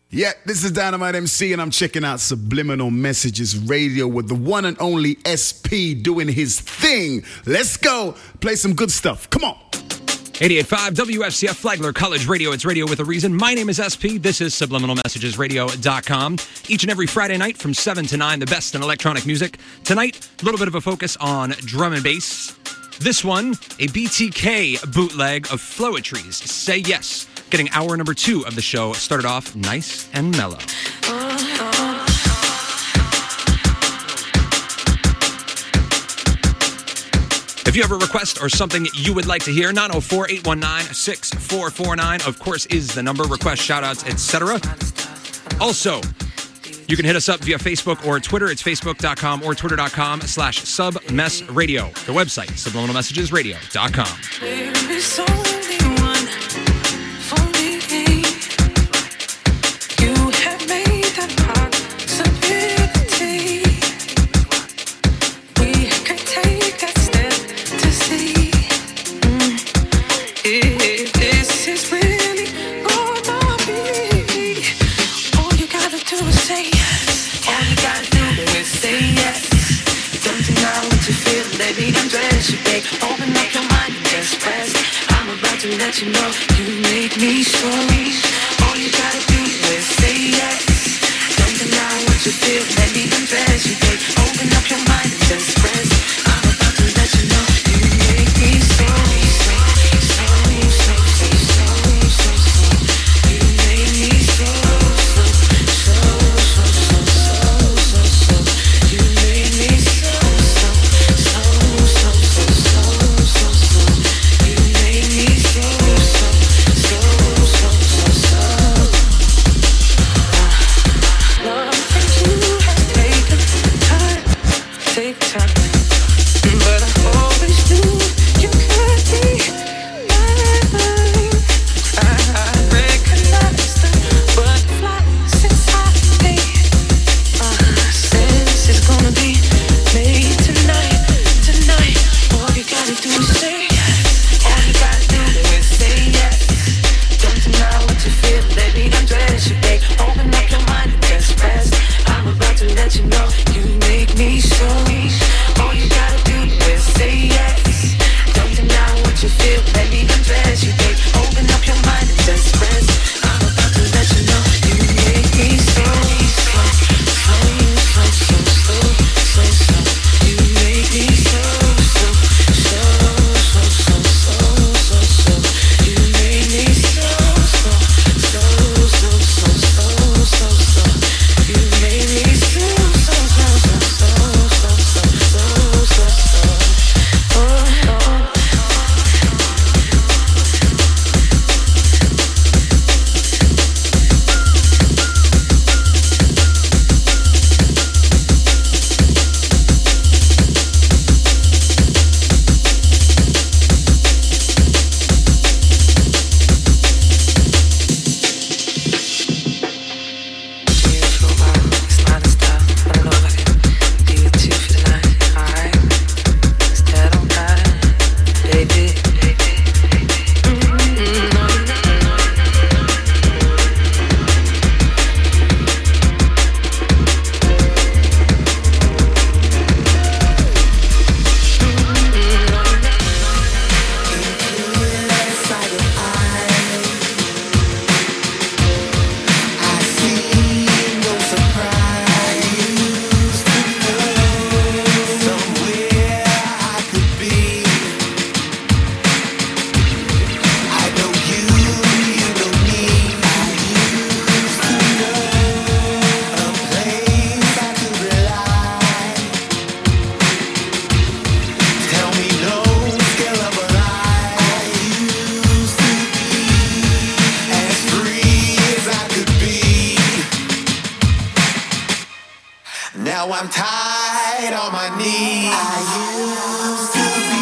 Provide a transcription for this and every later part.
Yeah, this is Dynamite MC, and I'm checking out Subliminal Messages Radio with the one and only SP doing his thing. Let's go. Play some good stuff. Come on. 88.5 WFCF Flagler College Radio. It's radio with a reason. My name is SP. This is SubliminalMessagesRadio.com. Each and every Friday night from 7 to 9, the best in electronic music. Tonight, a little bit of a focus on drum and bass. This one, a BTK bootleg of Flowetry's Say Yes. Getting hour number 2 of the show started off nice and mellow. If you have a request or something you would like to hear, 904-819-6449, of course, is the number. Request, shout-outs, etc. Also, you can hit us up via Facebook or Twitter. It's facebook.com or twitter.com/submessradio. The website, subliminalmessagesradio.com. Baby, undress you, babe. Open up your mind and just press. I'm about to let you know you make me so weak. All you gotta do is say yes. Don't deny what you feel. Baby, undress you, babe. Open up your mind and just press. I'm about to let you know you make me so weak. You make me so. You make me so. Now I'm tied on my knees. I used to be.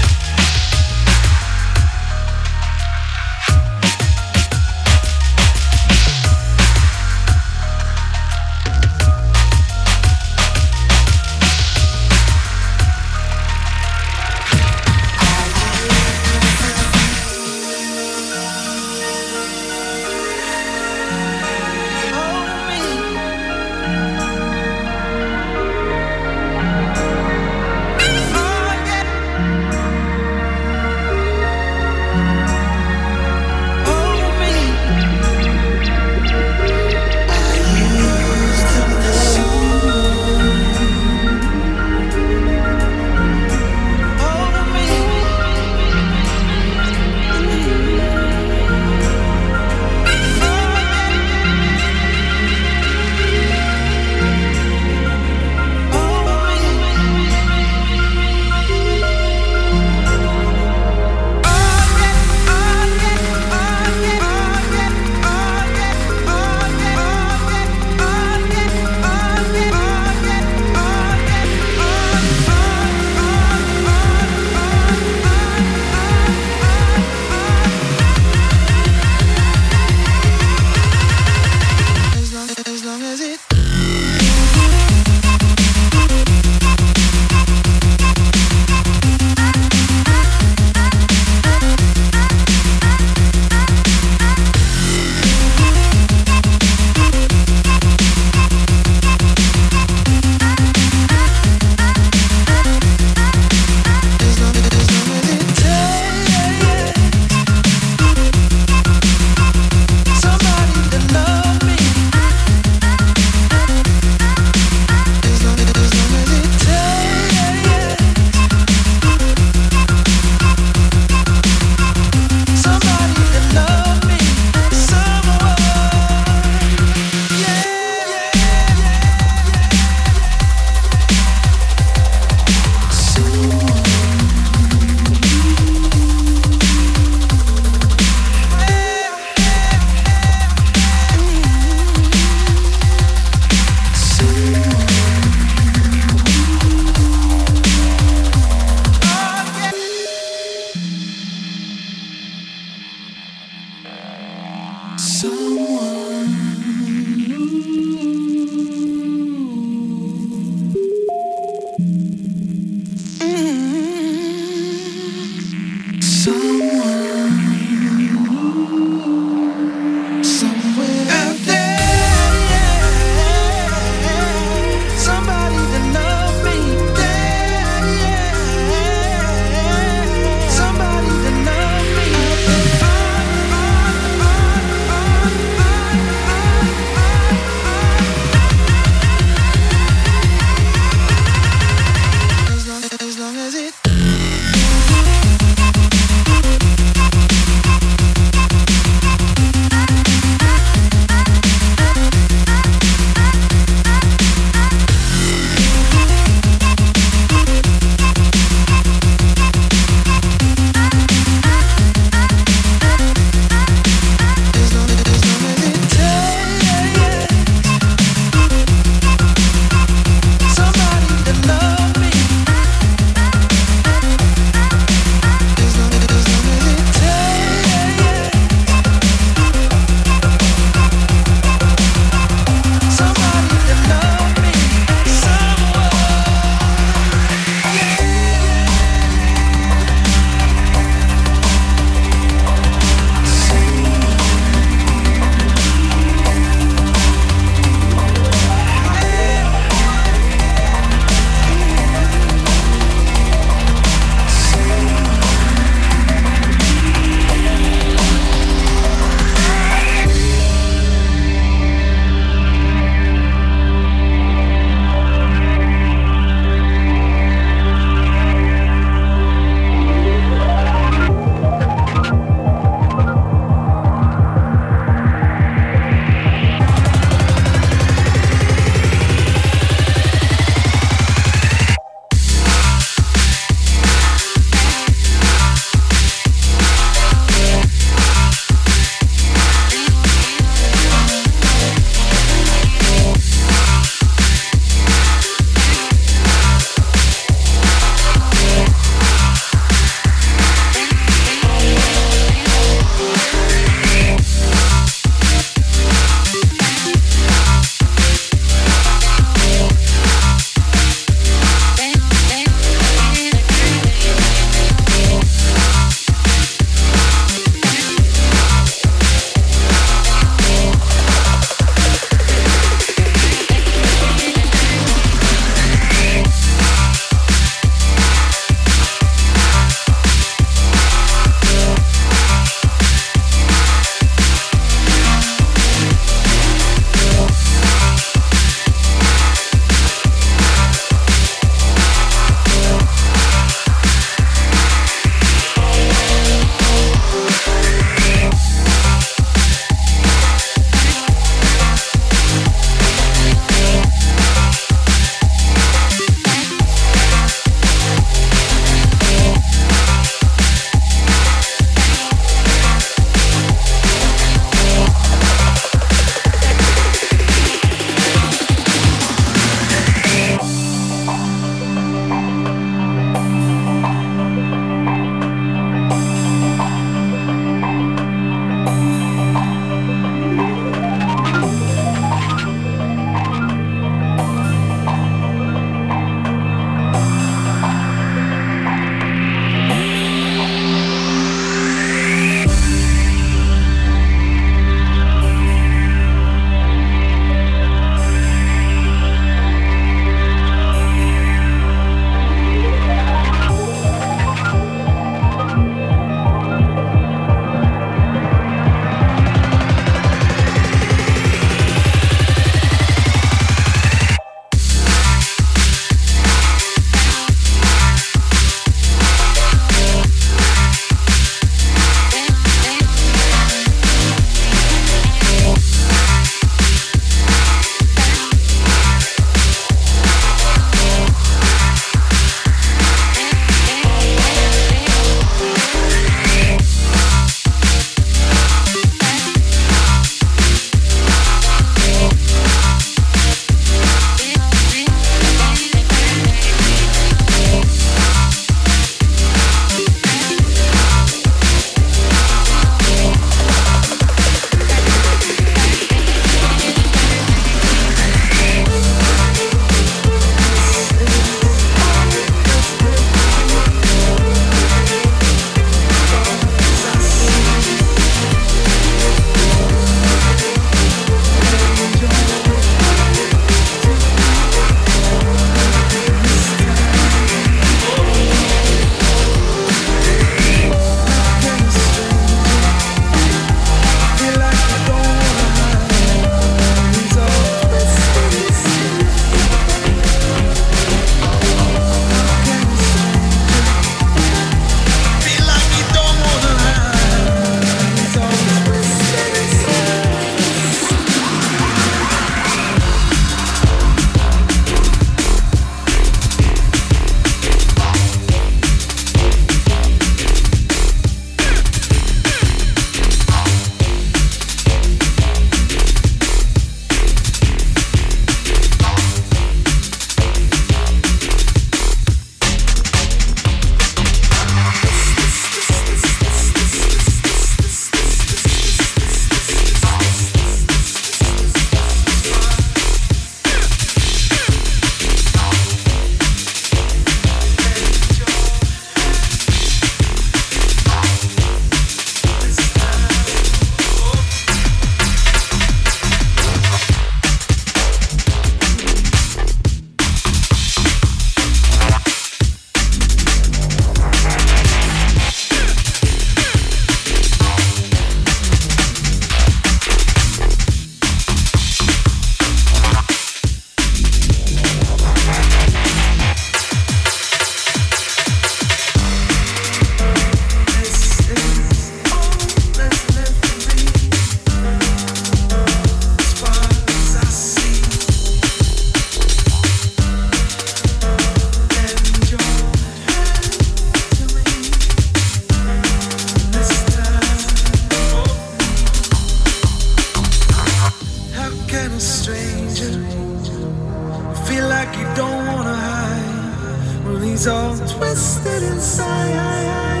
he's all twisted inside.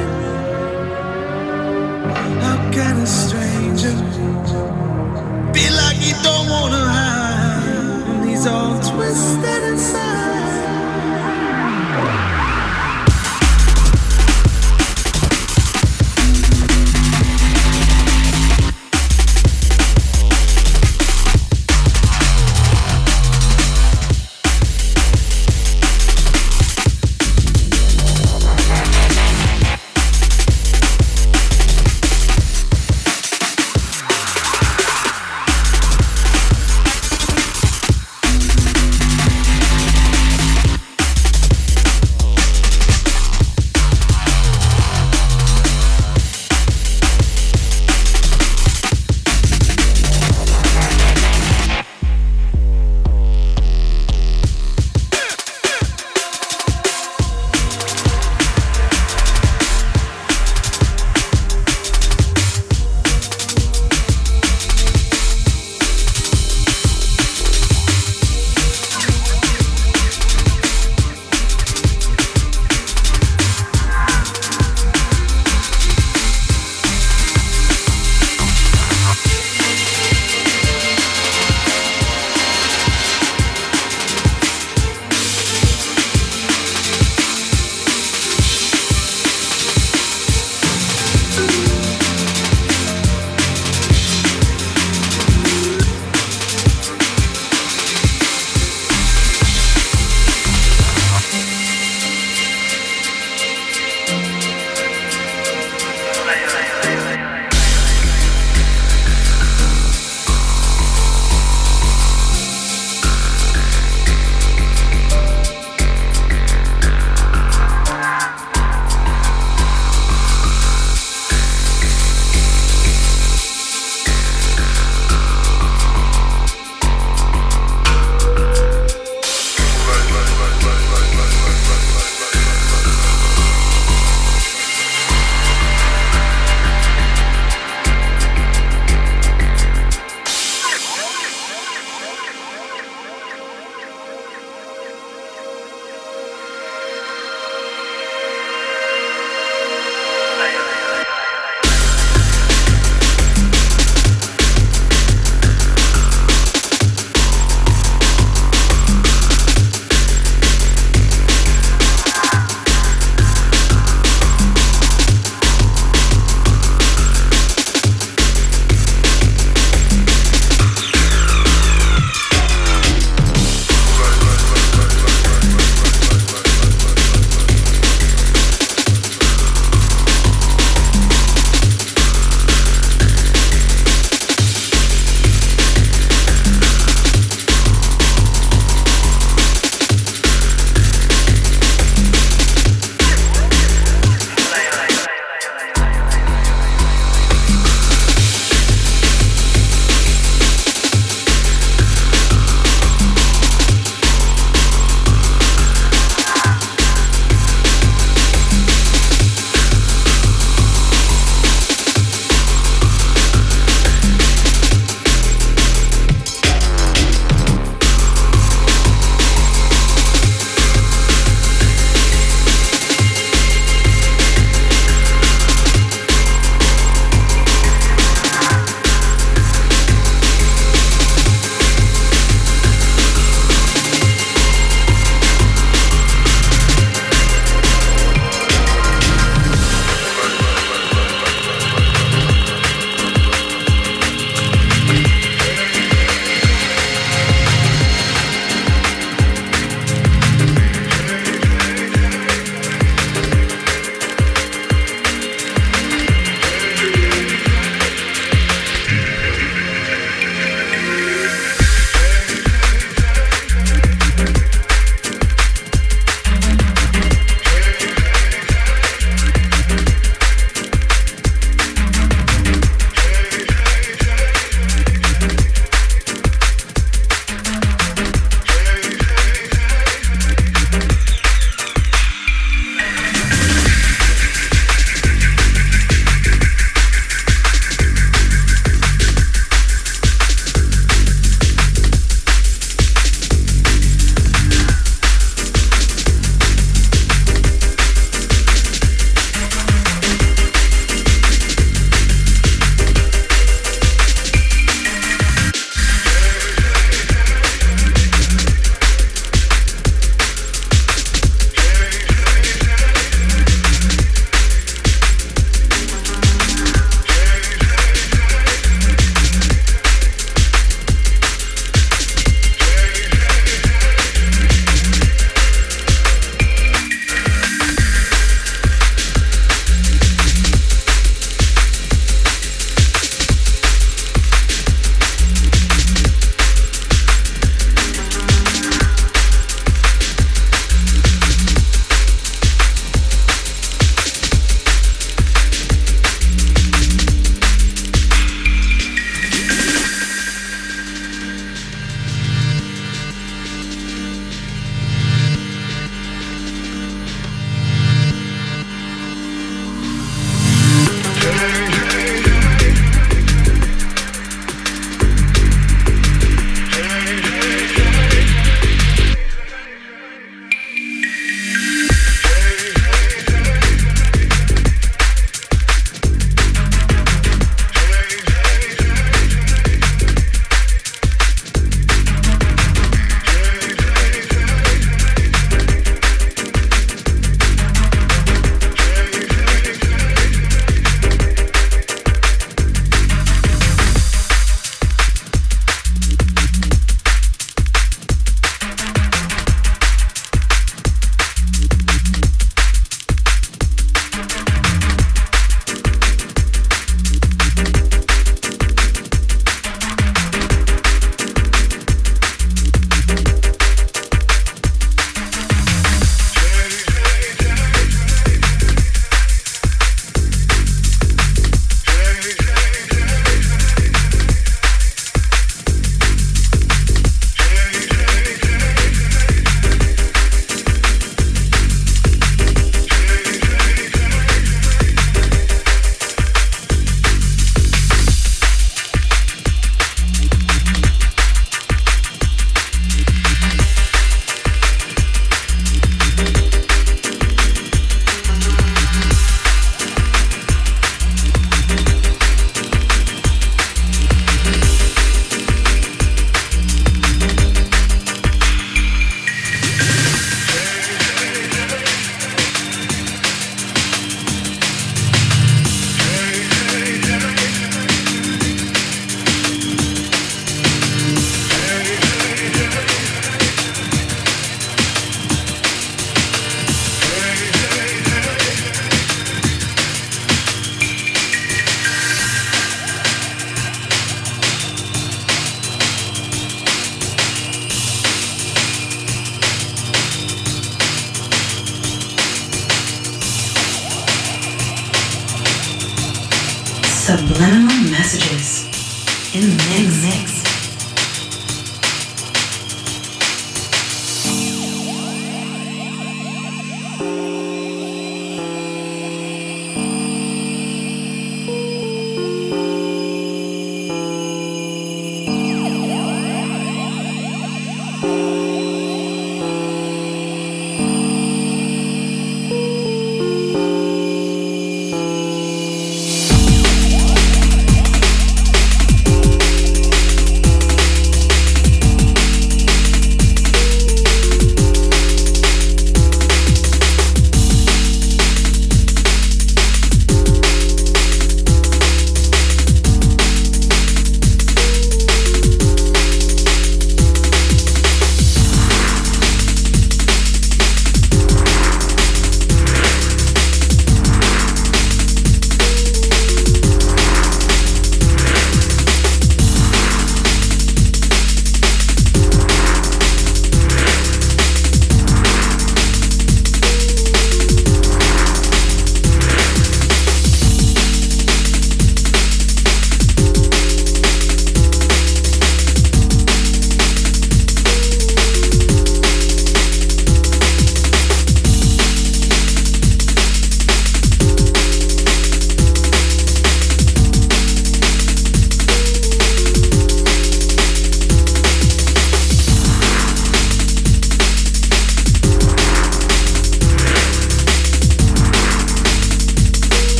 How can a stranger be like he don't wanna hide? He's all twisted inside. Subliminal Messages in the mix.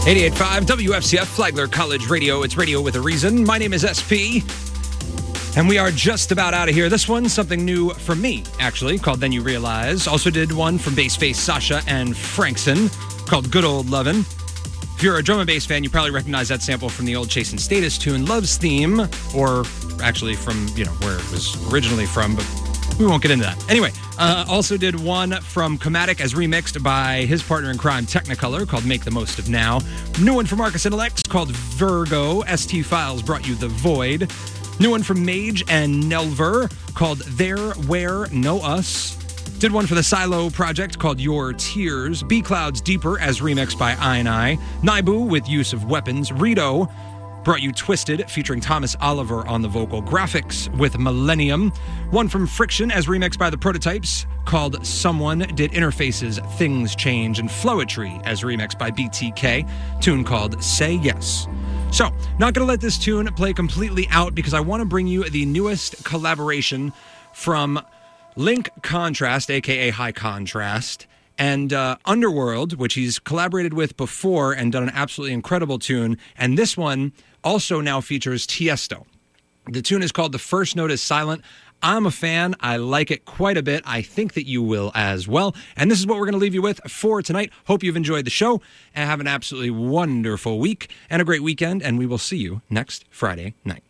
88.5 WFCF Flagler College Radio. It's radio with a reason. My name is SP, and we are just about out of here. This one's something new for me, actually, called Then You Realize. Also did one from Bassface Sasha and Frankson called Good Old Lovin'. If you're a drum and bass fan, you probably recognize that sample from the old Chase and Status tune, Love's Theme, or actually from, where it was originally from, but we won't get into that. Anyway, also did one from Chromatic as remixed by his partner in crime, Technicolor, called Make the Most of Now. New one from Marcus Intellects called Virgo. ST Files brought you The Void. New one from Mage and Nelver called There, Where, Know Us. Did one for the Silo project called Your Tears. B Cloud's Deeper as remixed by I. Naibu with use of weapons. Rito brought you Twisted, featuring Thomas Oliver on the vocal. Graphics with Millennium. One from Friction as remixed by the Prototypes called Someone. Did Interfaces, Things Change. And Flowetry as remixed by BTK. Tune called Say Yes. So, not going to let this tune play completely out because I want to bring you the newest collaboration from Link Contrast, a.k.a. High Contrast, and Underworld, which he's collaborated with before and done an absolutely incredible tune. And this one also now features Tiesto. The tune is called The First Note is Silent. I'm a fan. I like it quite a bit. I think that you will as well. And this is what we're going to leave you with for tonight. Hope you've enjoyed the show and have an absolutely wonderful week and a great weekend. And we will see you next Friday night.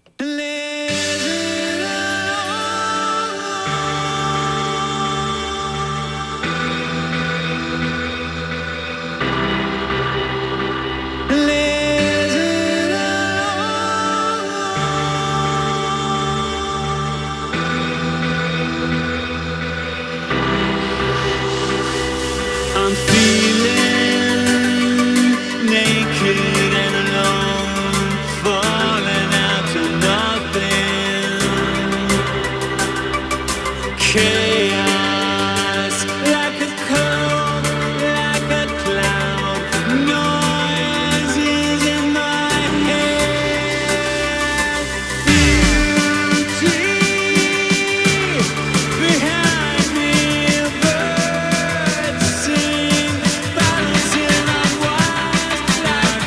I'm feeling naked and alone, falling out to nothing. Chaos, like a cold, like a cloud. Noises in my head. Beauty behind me, birds sing, bouncing on wires like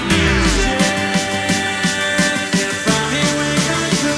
music. Funny when I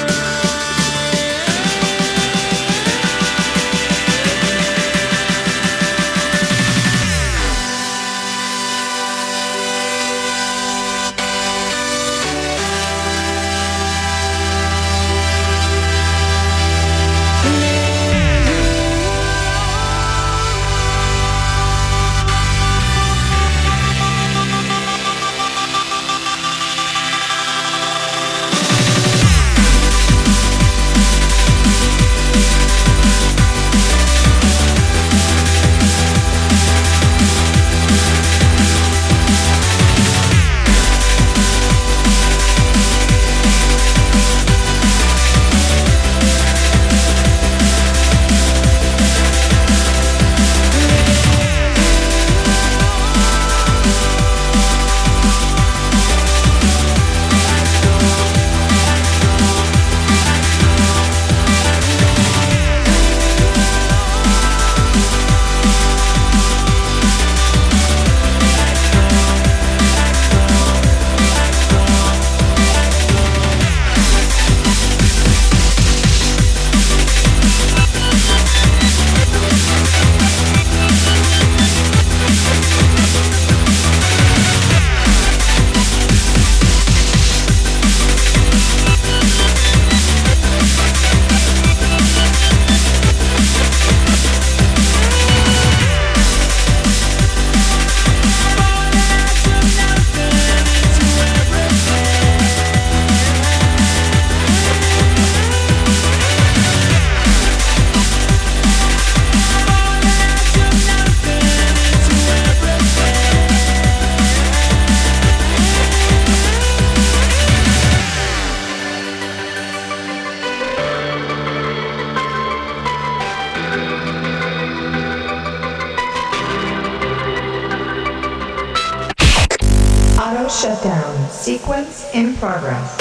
Shutdown. Sequence in progress.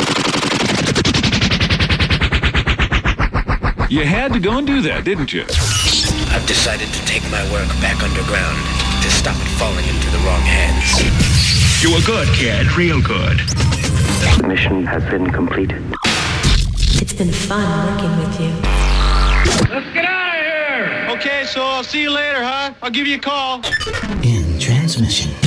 You had to go and do that, didn't you? I've decided to take my work back underground to stop it falling into the wrong hands. You were good, kid. Real good. The mission has been completed. It's been fun working with you. Let's get out of here! Okay, so I'll see you later, huh? I'll give you a call. In transmission.